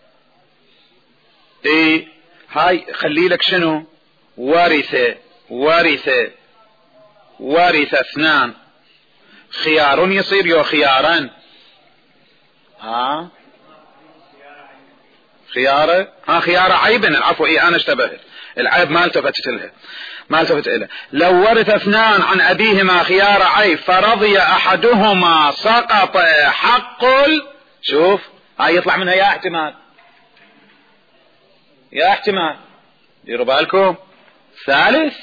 Speaker 1: ايه هاي خلي لك شنو ورث ورث ورث اثنان خيار يصير يو خيارا ها خيار ها خيار عيب العفو ايه انا اشتبهت العيب ما التفتت لها ما التفت لها. لو ورث اثنان عن ابيهما خيار عيب فرضي احدهما سقط حق شوف هاي يطلع منها يا احتمال يا احتمال ديروا بالكم ثالث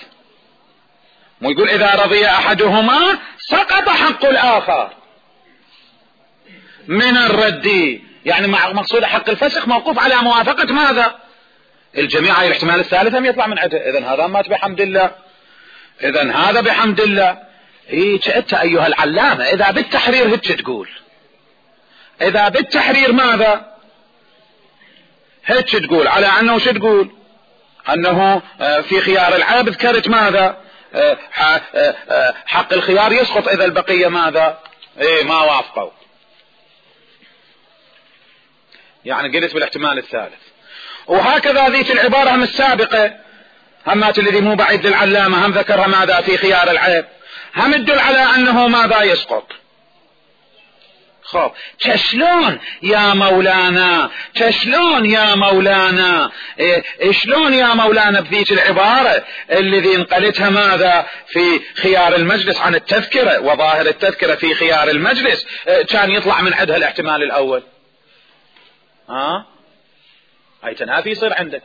Speaker 1: مو يقول اذا رضي احدهما سقط حق الاخر من الرد، يعني مقصود حق الفسخ موقوف على موافقة ماذا؟ الجميع. هاي الاحتمال الثالث هم يطلع من عده. إذن هذا مات بحمد الله، إذن هذا بحمد الله. هيك أنت أيها العلامة إذا بالتحرير هيك تقول، إذا بالتحرير ماذا؟ هيك تقول على أنه شو تقول؟ أنه في خيار العيب ذكرت ماذا؟ حق الخيار يسقط إذا البقية ماذا؟ إيه ما وافقوا، يعني قلت بالاحتمال الثالث. وهكذا ذيك العبارة هم السابقة همات الذي مو بعيد للعلامة هم ذكرها ماذا في خيار العيب، هم يدل على أنه ماذا يسقط. خب شلون يا مولانا، شلون يا مولانا، إيه شلون يا مولانا بذيك العبارة الذي انقلتها ماذا في خيار المجلس عن التذكرة، وظاهر التذكرة في خيار المجلس إيه كان يطلع من عندها الاحتمال الأول. ها هاي تنافي يصير عندك،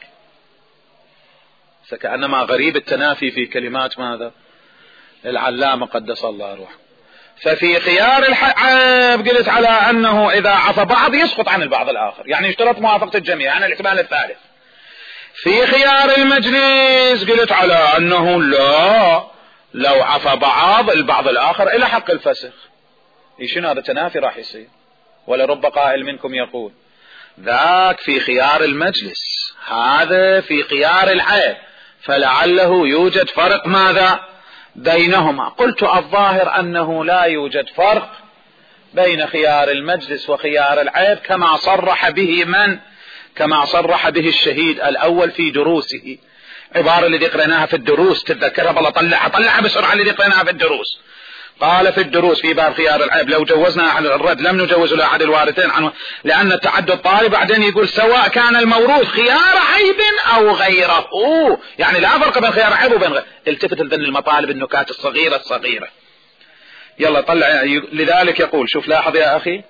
Speaker 1: فكأنما غريب التنافي في كلمات ماذا العلامة قدس الله روحه. ففي خيار العيب قلت على أنه إذا عفى بعض يسقط عن البعض الآخر، يعني اشترط موافقة الجميع، يعني الاحتمال الثالث. في خيار المجلس قلت على أنه لا، لو عفى بعض البعض الآخر إلى حق الفسخ. شنو هذا تنافي راح يصير؟ ولرب قائل منكم يقول ذاك في خيار المجلس، هذا في خيار العيب، فلعله يوجد فرق ماذا بينهما. قلت الظاهر أنه لا يوجد فرق بين خيار المجلس وخيار العيب كما صرح به من؟ كما صرح به الشهيد الأول في دروسه. عبارة اللي قرأناها في الدروس تتذكرها، بالله طلعها طلعها بسرعة اللي قرأناها في الدروس. قال في الدروس في باب خيار العيب لو جوزنا أحد الرد لم نجوز لأحد الوارثين عنه لأن التعدد طارئ. بعدين يقول سواء كان الموروث خيار عيب أو غيره، يعني لا فرق بين خيار عيب وبين غيره. التفت لذن المطالب النكات الصغيرة الصغيرة. يلا طلع. لذلك يقول شوف لاحظ يا أخي،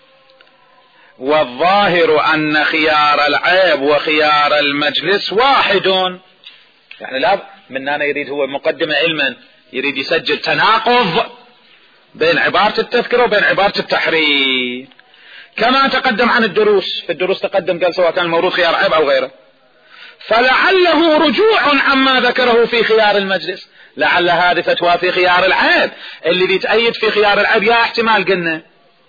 Speaker 1: والظاهر أن خيار العيب وخيار المجلس واحد. يعني لا من أنا يريد هو مقدمة علما يريد يسجل تناقض بين عبارة التذكرة وبين عبارة التحرير كما تقدم عن الدروس. في الدروس تقدم قال سواء كان الموروث خيار عيب أو غيره، فلعله رجوع عما ذكره في خيار المجلس. لعل هذه فتوى في خيار العيب اللي بيتأيد في خيار العيب. يا احتمال قلنا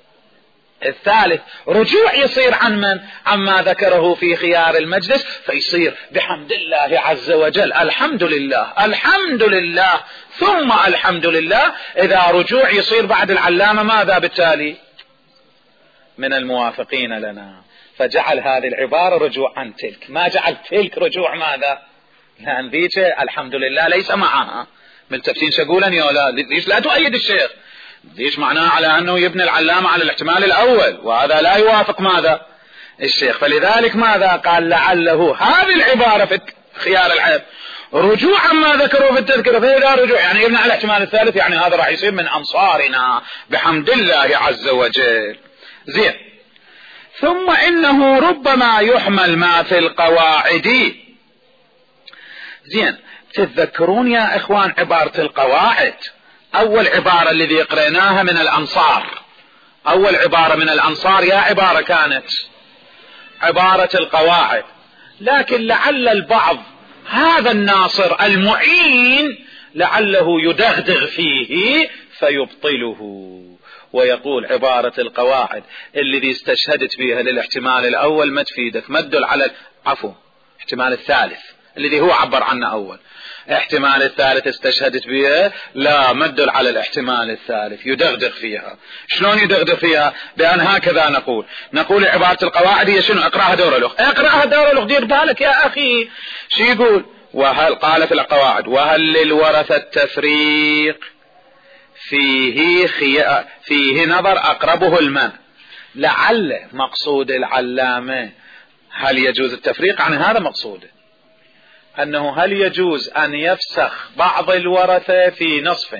Speaker 1: الثالث رجوع يصير عن من؟ عما ذكره في خيار المجلس، فيصير بحمد الله عز وجل الحمد لله الحمد لله ثم الحمد لله. إذا رجوع يصير بعد العلامة ماذا بالتالي؟ من الموافقين لنا. فجعل هذه العبارة رجوع عن تلك، ما جعل تلك رجوع ماذا؟ لأن ذيك الحمد لله ليس معها. ملتفتين شقولا يا لا ليش لا تؤيد الشيخ؟ ليش معناه على أنه يبني العلامة على الاحتمال الأول، وهذا لا يوافق ماذا الشيخ. فلذلك ماذا قال لعله هذه العبارة في خيار العيب رجوع عما ذكروا في التذكرة، فإذا رجوع يعني يبني على الاحتمال الثالث، يعني هذا راح يصير من أنصارنا بحمد الله عز وجل. زين. ثم إنه ربما يحمل ما في القواعد. زين تتذكرون يا إخوان عبارة القواعد، أول عبارة الذي قرأناها من الأنصار، أول عبارة من الأنصار يا عبارة كانت عبارة القواعد. لكن لعل البعض هذا الناصر المعين لعله يدغدغ فيه فيبطله ويقول عبارة القواعد الذي استشهدت فيها للاحتمال الأول ما تفيدك، ما تدل على عفو احتمال الثالث الذي هو عبر عنه أول. احتمال الثالث استشهدت فيها لا ما تدل على الاحتمال الثالث، يدغدغ فيها. شلون يدغدغ فيها؟ بأن هكذا نقول نقول عبارة القواعد هي شنو؟ اقرأها دور الأخ، اقرأها دور الأخ، دير بالك يا أخي. شو يقول؟ وهل قال في القواعد وهل للورثة التفريق فيه خي... فيه نظر أقربه المنع. لعل مقصود العلامة هل يجوز التفريق، عن هذا مقصوده أنه هل يجوز أن يفسخ بعض الورثة في نصف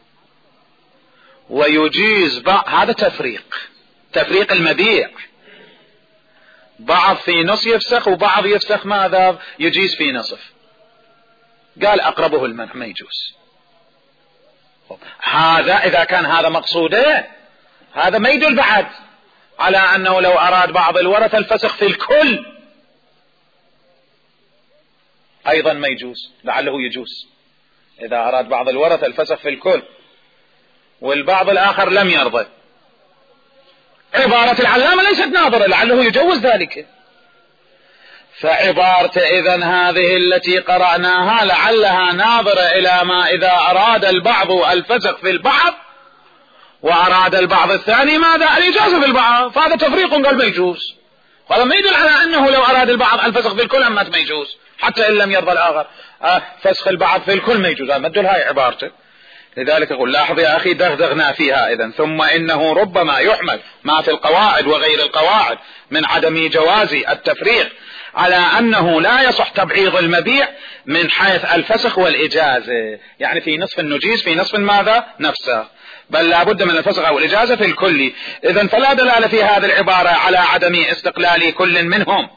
Speaker 1: ويجيز بعض، هذا تفريق، تفريق المبيع، بعض في نصف يفسخ وبعض يفسخ ماذا يجيز في نصف. قال أقربه المنع ما يجوز. هذا إذا كان هذا مقصوده هذا ما يدل بعد على أنه لو أراد بعض الورثة الفسخ في الكل أيضا ما يجوز، لعله يجوز إذا أراد بعض الورثة الفسخ في الكل والبعض الآخر لم يرضى. عبارة العلامة ليست ناظرة، لعله يجوز ذلك. فعبارة إذن هذه التي قرأناها لعلها ناظرة إلى ما إذا أراد البعض الفسخ في البعض وأراد البعض الثاني ماذا؟ الإجازة في البعض، فهذا تفريق قال ما يجوز. هذا ما يدل على أنه لو أراد البعض الفسخ في الكل أما ما يجوز حتى إن لم يرضى الآخر. آه فسخ البعض في الكل ما يجوز، ما تدل هاي عبارته. لذلك أقول لاحظ يا أخي دغدغنا فيها إذن. ثم إنه ربما يحمل ما في القواعد وغير القواعد من عدم جواز التفريق على أنه لا يصح تبعيض المبيع من حيث الفسخ والإجازة، يعني في نصف النجيز في نصف ماذا؟ نفسه، بل لا بد من الفسخ أو الإجازة في الكل. إذن فلا دلالة في هذه العبارة على عدم استقلال كل منهم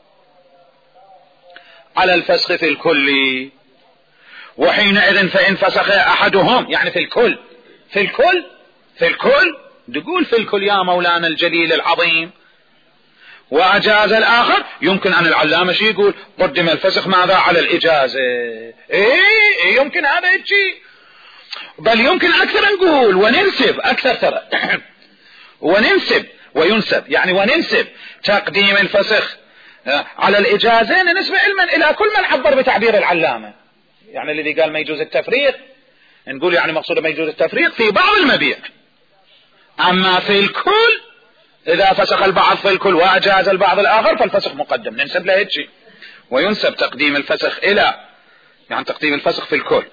Speaker 1: على الفسخ في الكل. وحينئذ فإن فسخ أحدهم يعني في الكل في الكل في الكل تقول في الكل يا مولانا الجليل العظيم وأجاز الآخر، يمكن أن العلامة شي يقول قدم الفسخ ماذا على الإجازة. إيه, إيه يمكن هذا الشيء، بل يمكن أكثر نقول وننسب أكثر ترى وننسب وينسب يعني وننسب تقديم الفسخ على الإجازة نسبة علما إلى كل من عبر بتعبير العلامة. يعني الذي قال ما يجوز التفريق نقول يعني مقصود ما يجوز التفريق في بعض المبيع، أما في الكل إذا فسخ البعض في الكل وأجاز البعض الآخر فالفسخ مقدم، ننسب له هيك. وينسب تقديم الفسخ إلى يعني تقديم الفسخ في الكل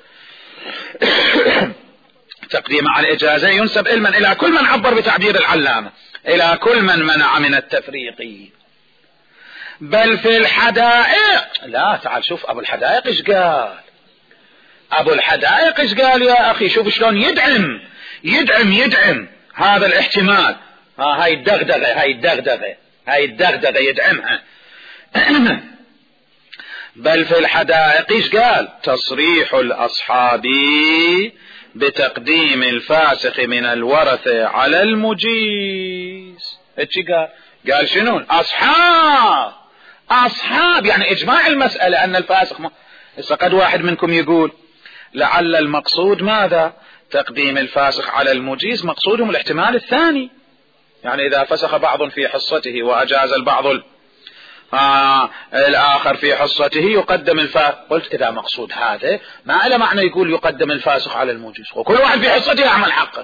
Speaker 1: تقديم على الإجازة ينسب علما إلى كل من عبر بتعبير العلامة، إلى كل من منع من التفريق. بل في الحدائق لا، تعال شوف أبو الحدائق إيش قال. أبو الحدائق إيش قال يا أخي؟ شوف شلون يدعم يدعم يدعم هذا الاحتمال. ها هاي الدغدغة هاي الدغدغة هاي الدغدغة يدعمها. بل في الحدائق إيش قال؟ تصريح الأصحاب بتقديم الفاسخ من الورثة على المجيز. إيش قال؟ قال شنو؟ أصحاب أصحاب يعني إجماع المسألة أن الفاسخ م... قد واحد منكم يقول لعل المقصود ماذا؟ تقديم الفاسخ على المجيز مقصودهم الاحتمال الثاني، يعني إذا فسخ بعض في حصته وأجاز البعض ال... آه الآخر في حصته يقدم الفاسخ. قلت إذا مقصود هذا ما له معنى يقول يقدم الفاسخ على المجيز وكل واحد في حصته يعمل حقه.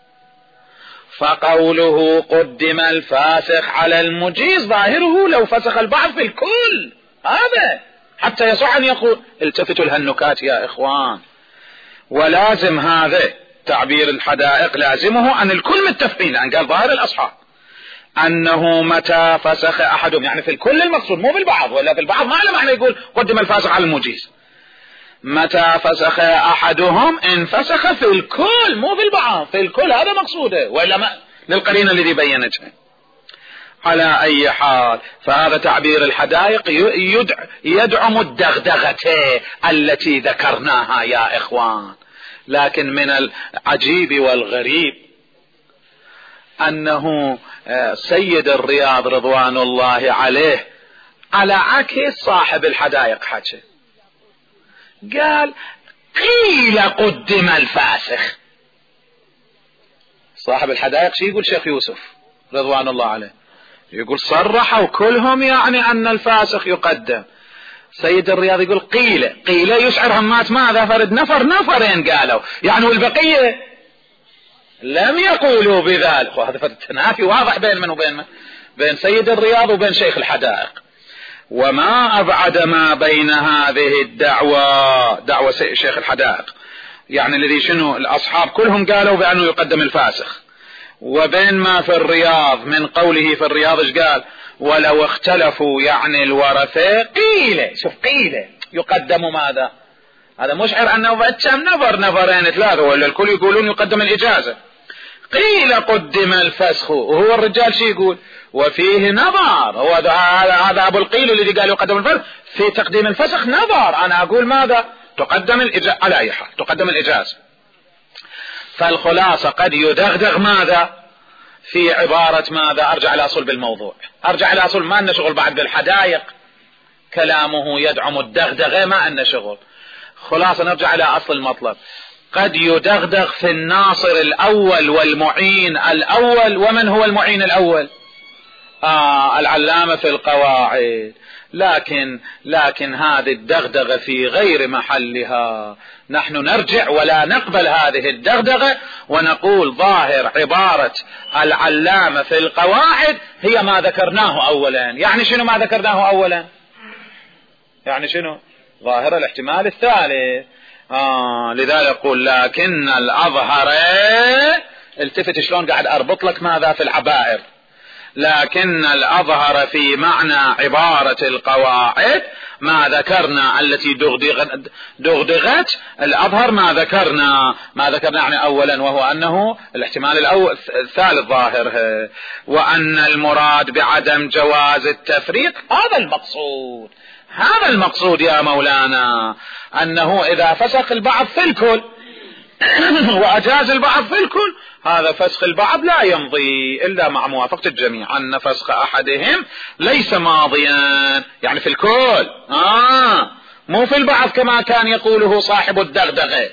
Speaker 1: فقوله قدم الفاسخ على المجيز ظاهره لو فسخ البعض في الكل، هذا حتى يصح أن يقول. التفتوا لهالنكات يا إخوان. ولازم هذا تعبير الحدائق لازمه أن الكل متفقين، لأن قال ظاهر الأصحاب أنه متى فسخ أحدهم يعني في الكل المقصود مو بالبعض، ولا في البعض ما له معنى يقول قدم الفاسخ على المجيز. متى فسخ أحدهم إن فسخ في الكل مو بالبعض، في الكل هذا مقصوده، وإلا ما للقرينة الذي بينتها. على أي حال فهذا تعبير الحدائق يدع يدعم الدغدغة التي ذكرناها يا إخوان. لكن من العجيب والغريب أنه سيد الرياض رضوان الله عليه على عكس صاحب الحدائق حكى، قال قيل قدم الفاسخ. صاحب الحدائق شي يقول شيخ يوسف رضوان الله عليه؟ يقول صرحوا كلهم يعني أن الفاسخ يقدم. سيد الرياض يقول قيل قيل يشعر همات ماذا؟ فرد نفر نفرين قالوا يعني، والبقية لم يقولوا بذلك. وهذا التنافي واضح بين من وبين من؟ بين سيد الرياض وبين شيخ الحدائق. وما أبعد ما بين هذه الدعوة دعوة شيخ الحدائق يعني الذي شنو الأصحاب كلهم قالوا بأنه يقدم الفاسخ، وبين ما في الرياض من قوله في الرياض ايش قال؟ ولو اختلفوا يعني الورثة قيل، شوف قيل يقدم ماذا؟ هذا مشعر أنه بأتشام نفر نفرين ثلاثة، ولا الكل يقولون يقدم الإجازة. قيل قدم الفسخ، وهو الرجال شي يقول وفيه نظر. هو هذا أبو القيل الذي قال يقدم الفسخ في تقديم الفسخ نظر. أنا أقول ماذا؟ تقدم الإجازة على أي حال تقدم الإجازة. فالخلاصة قد يدغدغ ماذا في عبارة ماذا؟ أرجع إلى صلب الموضوع، أرجع إلى صلب، ما أن شغل بعد بالحدائق، كلامه يدعم الدغدغة، ما أن شغل. خلاصة نرجع إلى أصل المطلب. قد يدغدغ في الناصر الأول والمعين الأول. ومن هو المعين الأول؟ آه العلامة في القواعد. لكن لكن هذه الدغدغة في غير محلها. نحن نرجع ولا نقبل هذه الدغدغة ونقول ظاهر عبارة العلامة في القواعد هي ما ذكرناه أولا. يعني شنو ما ذكرناه أولا؟ يعني شنو؟ ظاهر الاحتمال الثالث. آه لذلك يقول لكن الأظهر، التفت شلون قاعد أربط لك ماذا في العبائر. لكن الأظهر في معنى عبارة القواعد ما ذكرنا التي دغدغت, دغدغت الأظهر ما ذكرنا ما ذكرنا يعني أولا، وهو أنه الاحتمال الأول الثالث ظاهر، وأن المراد بعدم جواز التفريق. هذا المقصود، هذا المقصود يا مولانا، أنه إذا فسخ البعض في الكل وأجاز البعض في الكل، هذا فسخ البعض لا يمضي إلا مع موافقة الجميع. أن فسخ أحدهم ليس ماضيا يعني في الكل، آه مو في البعض كما كان يقوله صاحب الدغدغة.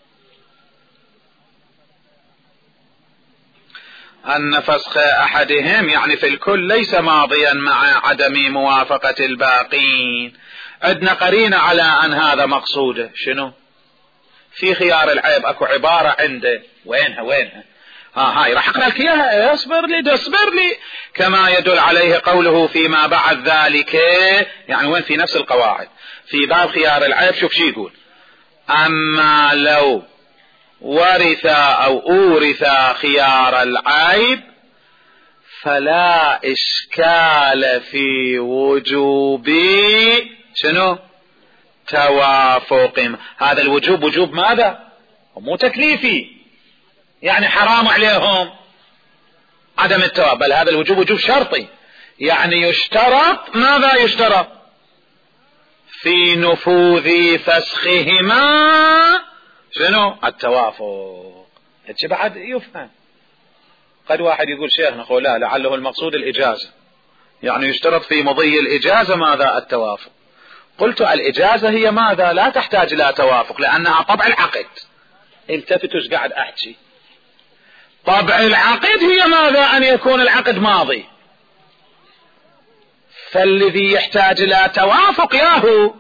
Speaker 1: أن فسخ أحدهم يعني في الكل ليس ماضيا مع عدم موافقة الباقين. عندنا قرينة على أن هذا مقصوده. شنو؟ في خيار العيب اكو عبارة عنده، وينها وينها ها هاي راح اقرأ لك اياها، اصبر لي اصبر لي. كما يدل عليه قوله فيما بعد ذلك، يعني وين؟ في نفس القواعد في باب خيار العيب. شوف شي يقول: اما لو ورث او اورث خيار العيب فلا اشكال في وجوب شنو؟ توافق. هذا الوجوب وجوب ماذا؟ مو تكليفي يعني حرام عليهم عدم التوافق، بل هذا الوجوب وجوب شرطي، يعني يشترط. ماذا يشترط؟ في نفوذ فسخهما شنو؟ التوافق. هيك بعد يفهم. قد واحد يقول شيخ نقول لا، لعله المقصود الإجازة، يعني يشترط في مضي الإجازة ماذا؟ التوافق. قلت الإجازة هي ماذا؟ لا تحتاج إلى توافق لأنها طبع العقد. التفتوا ايش قاعد أحكي. طبع العقد هي ماذا؟ أن يكون العقد ماضي. فالذي يحتاج إلى توافق ياهو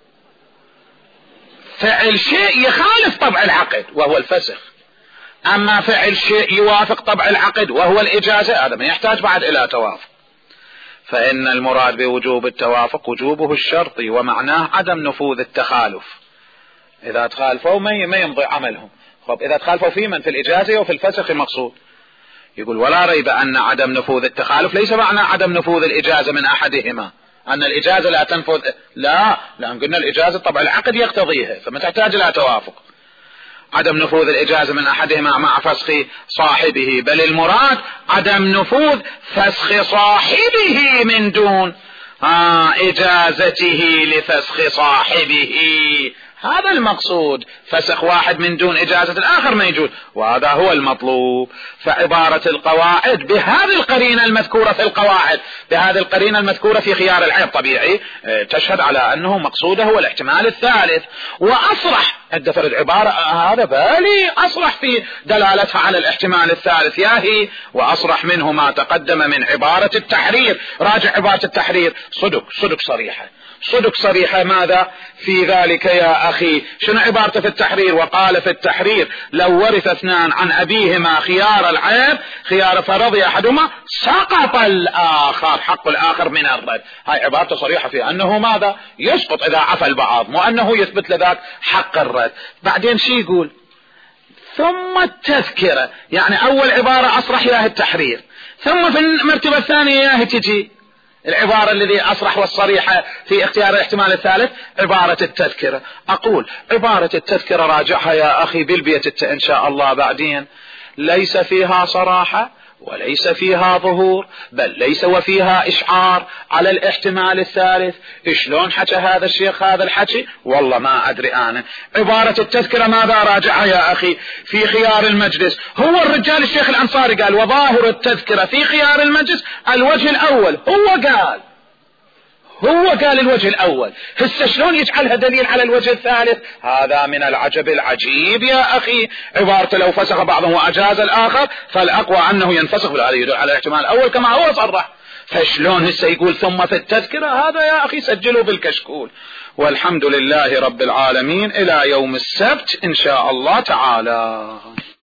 Speaker 1: فعل شيء يخالف طبع العقد وهو الفسخ. أما فعل شيء يوافق طبع العقد وهو الإجازة، هذا ما يحتاج بعد إلى توافق. فإن المراد بوجوب التوافق وجوبه الشرطي، ومعناه عدم نفوذ التخالف. إذا تخالفوا ما يمضي عملهم. خب إذا تخالفوا في من؟ في الإجازة وفي الفسخ المقصود. يقول: ولا ريب أن عدم نفوذ التخالف ليس معنى عدم نفوذ الإجازة من أحدهما، أن الإجازة لا تنفذ، لا، لأن قلنا الإجازة طبعا العقد يقتضيها فما تحتاج إلى توافق. عدم نفوذ الإجازة من أحدهما مع فسخ صاحبه، بل المراد عدم نفوذ فسخ صاحبه من دون آه إجازته لفسخ صاحبه. هذا المقصود، فسخ واحد من دون إجازة الآخر ما يجوز، وهذا هو المطلوب. فعبارة القواعد بهذه القرينة المذكورة في القواعد، بهذه القرينة المذكورة في خيار العيب طبيعي تشهد على أنه مقصوده هو الاحتمال الثالث. وأصرح عند فرد عبارة هذا بالي أصرح في دلالتها على الاحتمال الثالث ياهي، وأصرح منه ما تقدم من عبارة التحرير. راجع عبارة التحرير، صدق صدق صريحة، صدق صريحة. ماذا في ذلك يا أخي؟ شنو عبارته في التحرير؟ وقال في التحرير: لو ورث اثنان عن أبيهما خيار العيب، خيار فرضي أحدهما سقط الآخر، حق الآخر من الرد. هاي عبارته صريحة في أنه ماذا؟ يسقط إذا عفى البعض، مو أنه يثبت لذاك حق الرد. بعدين شي يقول؟ ثم التذكرة، يعني أول عبارة أصرح ياه التحرير، ثم في المرتبة الثانية ياه تجي العبارة الذي أصرح والصريحة في اختيار الاحتمال الثالث عبارة التذكرة. أقول عبارة التذكرة راجعها يا أخي بالبيت إن شاء الله بعدين، ليس فيها صراحة وليس فيها ظهور، بل ليس وفيها إشعار على الاحتمال الثالث. شلون حكى هذا الشيخ هذا الحكي؟ والله ما أدري أنا. عبارة التذكرة ماذا راجعها يا أخي؟ في خيار المجلس. هو الرجال الشيخ الأنصاري قال وظاهر التذكرة في خيار المجلس الوجه الأول. هو قال هو قال الوجه الأول. هسه شلون يجعلها دليل على الوجه الثالث؟ هذا من العجب العجيب يا أخي. عبارة لو فسخ بعضهم وأجاز الآخر فالأقوى أنه ينفسخ، هذا يدل على الاحتمال الأول كما هو صرح. فشلون هسه يقول ثم في التذكرة؟ هذا يا أخي سجلوا بالكشكول. والحمد لله رب العالمين. إلى يوم السبت إن شاء الله تعالى.